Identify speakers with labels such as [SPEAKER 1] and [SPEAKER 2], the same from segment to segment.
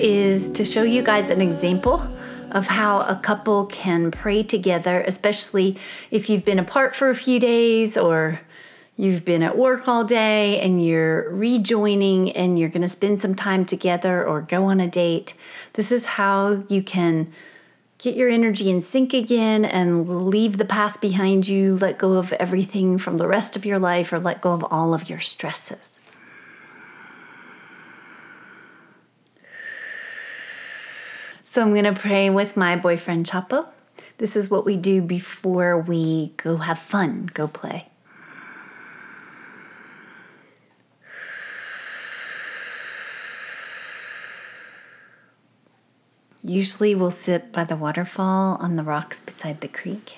[SPEAKER 1] is to show you guys an example of how a couple can pray together, especially if you've been apart for a few days or you've been at work all day and you're rejoining and you're going to spend some time together or go on a date. This is how you can get your energy in sync again and leave the past behind you, let go of everything from the rest of your life, or let go of all of your stresses. So I'm going to pray with my boyfriend Chapo. This is what we do before we go have fun, go play. Usually we'll sit by the waterfall on the rocks beside the creek.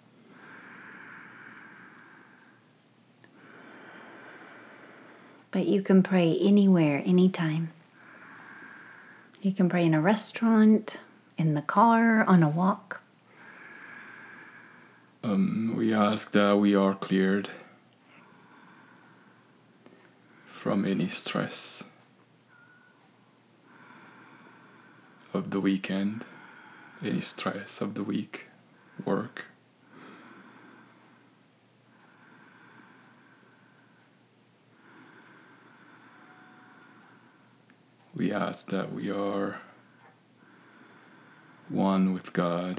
[SPEAKER 1] But you can pray anywhere, anytime. You can pray in a restaurant, in the car, on a walk.
[SPEAKER 2] We ask that we are cleared from any stress of the weekend, any stress of the week, work. We ask that we are one with God,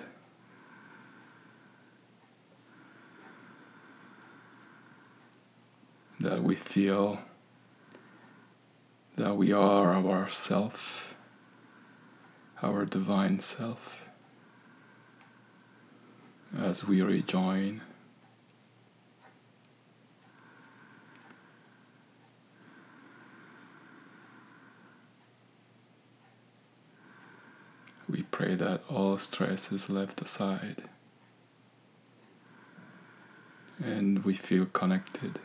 [SPEAKER 2] that we feel that we are our self, our divine self, as we rejoin. We pray that all stress is left aside and we feel connected.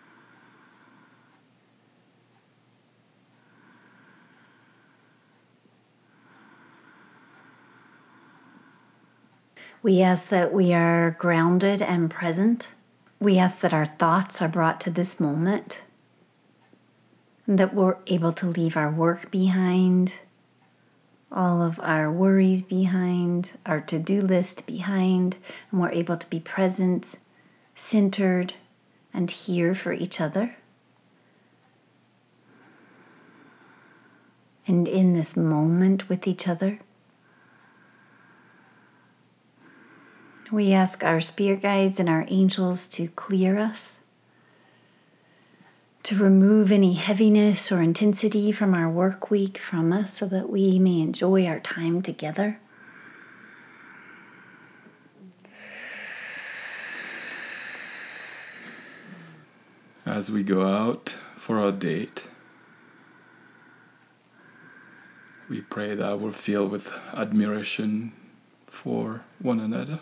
[SPEAKER 1] We ask that we are grounded and present. We ask that our thoughts are brought to this moment, and that we're able to leave our work behind, all of our worries behind, our to-do list behind, and we're able to be present, centered, and here for each other. And in this moment with each other. We ask our spirit guides and our angels to clear us, to remove any heaviness or intensity from our work week from us so that we may enjoy our time together.
[SPEAKER 2] As we go out for our date, we pray that we're filled with admiration for one another.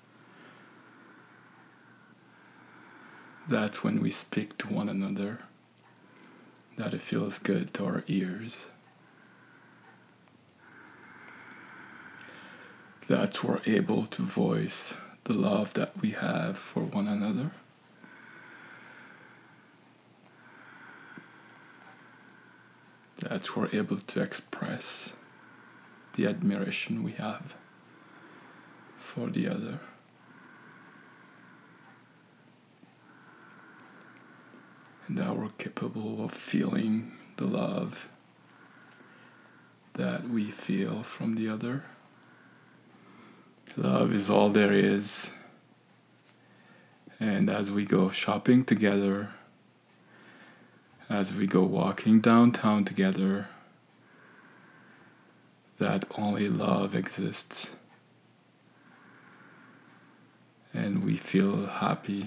[SPEAKER 2] That's when we speak to one another, that it feels good to our ears. That we're able to voice the love that we have for one another. That we're able to express the admiration we have for the other. And that we're capable of feeling the love that we feel from the other. Love is all there is. And as we go shopping together, as we go walking downtown together, that only love exists. And we feel happy.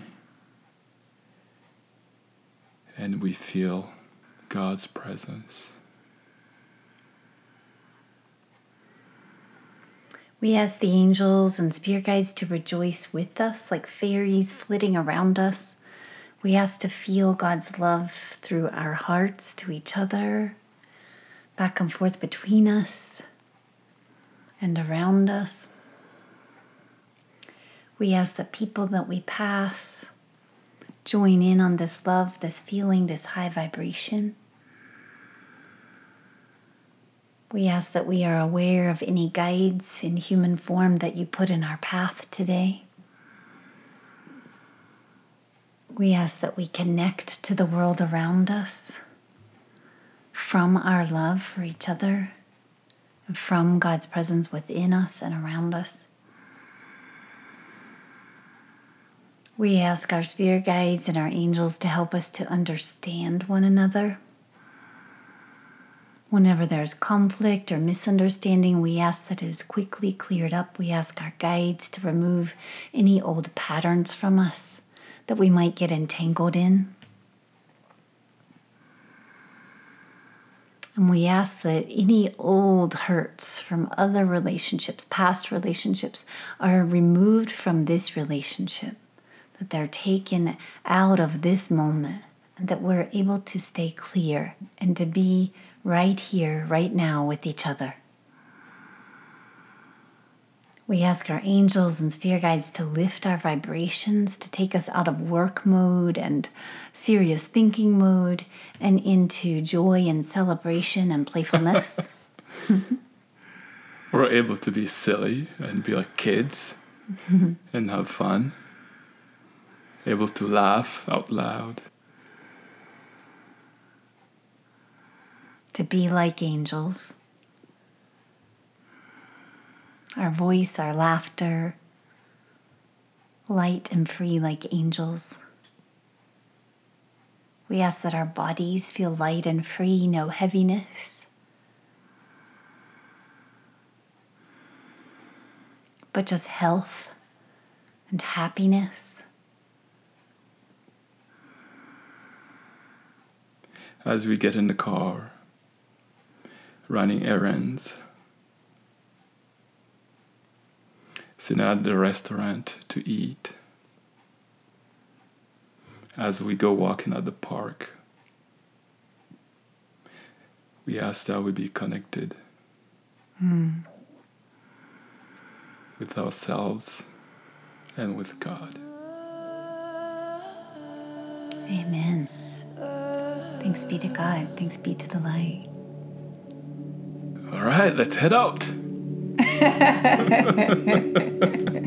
[SPEAKER 2] And we feel God's presence.
[SPEAKER 1] We ask the angels and spirit guides to rejoice with us like fairies flitting around us. We ask to feel God's love through our hearts to each other, back and forth between us and around us. We ask that people that we pass join in on this love, this feeling, this high vibration. We ask that we are aware of any guides in human form that you put in our path today. We ask that we connect to the world around us from our love for each other and from God's presence within us and around us. We ask our spirit guides and our angels to help us to understand one another. Whenever there's conflict or misunderstanding, we ask that it is quickly cleared up. We ask our guides to remove any old patterns from us that we might get entangled in. And we ask that any old hurts from other relationships, past relationships, are removed from this relationship, that they're taken out of this moment, and that we're able to stay clear and to be right here, right now with each other. We ask our angels and spirit guides to lift our vibrations, to take us out of work mode and serious thinking mode and into joy and celebration and playfulness.
[SPEAKER 2] We're able to be silly and be like kids and have fun. Able to laugh out loud.
[SPEAKER 1] To be like angels. Our voice, our laughter, light and free like angels. We ask that our bodies feel light and free, no heaviness, but just health and happiness.
[SPEAKER 2] As we get in the car, running errands, sitting at the restaurant to eat, as we go walking at the park, we ask that we be connected with ourselves and with God.
[SPEAKER 1] Amen. Thanks be to God. Thanks be to the light.
[SPEAKER 2] All right, let's head out.